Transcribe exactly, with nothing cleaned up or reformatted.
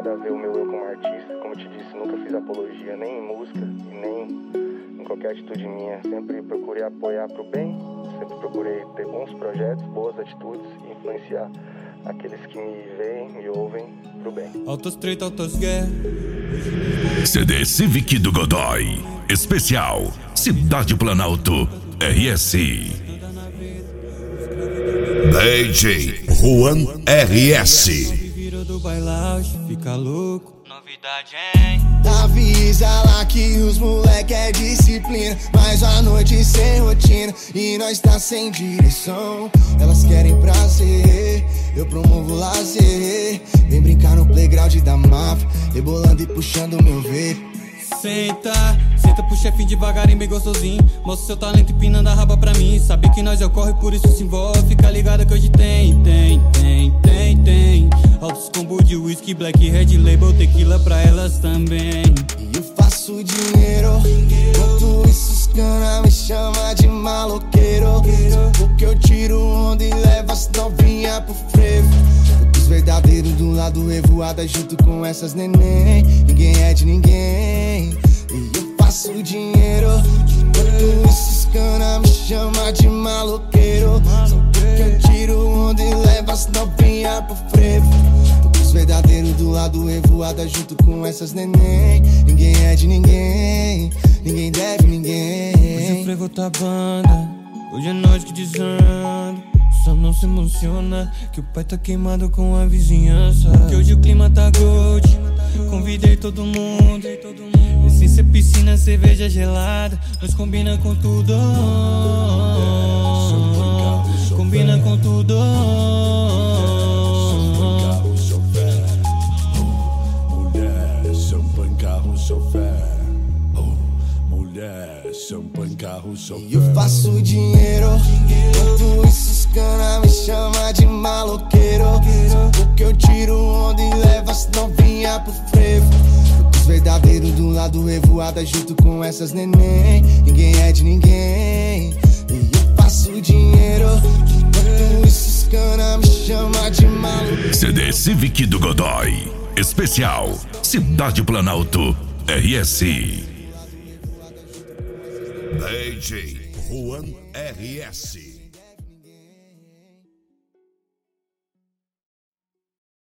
nada a ver o meu eu como artista. Como eu te disse, nunca fiz apologia nem em música e nem em qualquer atitude minha. Sempre procurei apoiar pro bem, sempre procurei ter bons projetos, boas atitudes e influenciar aqueles que me veem, me ouvem pro bem. Altas treta, altas guerras. C D Civic do Godoy. Especial Cidade Planalto R S. D J Juan R S. Virou do bailão, fica louco. Novidade, hein? Avisa lá que os moleque é disciplina, mas a noite sem rotina e nós tá sem direção. Elas querem prazer, eu promovo lazer. Vem brincar no playground da máfia, rebolando e puxando meu vape. Senta, senta pro chefinho devagarinho, bem gostosinho. Mostra seu talento empinando a raba pra mim. Sabe que nós é o corre, por isso se envolve. Fica ligado que hoje tem, tem, tem, tem, tem. Altos combo de whisky, black, red label, tequila pra elas também. E eu faço dinheiro, enquanto isso os cana me chama de maloqueiro. Porque eu tiro onda e levo as novinha pro frevo. Os verdadeiros do lado revoada junto com essas neném. Ninguém é de ninguém. E eu faço dinheiro, enquanto esses cana me chama de maloqueiro. Só porque eu tiro onda e levo as novinha pro frevo. Os verdadeiros do lado revoada junto com essas neném. Ninguém é de ninguém, ninguém deve ninguém. Hoje o frevo tá banda, hoje é nós que desanda. Só não se emociona que o pai tá queimado com a vizinhança. Que hoje o clima tá gold, convidei todo mundo. Essência, piscina, cerveja gelada, nós combina com tudo. Combina com tudo. Mulher, champanhe, carro, chofer. Mulher, champanhe, carro, chofer. E eu faço dinheiro, enquanto isso os cana me chama de maloqueiro. Porque eu tiro onda e levo as novinha pro frevo. Os verdadeiros do lado revoada junto com essas neném. Ninguém é de ninguém. E eu faço dinheiro, enquanto isso os cana me chama de maluco. C D Civic do Godoy. Especial Cidade Planalto R S. D J Juan R S.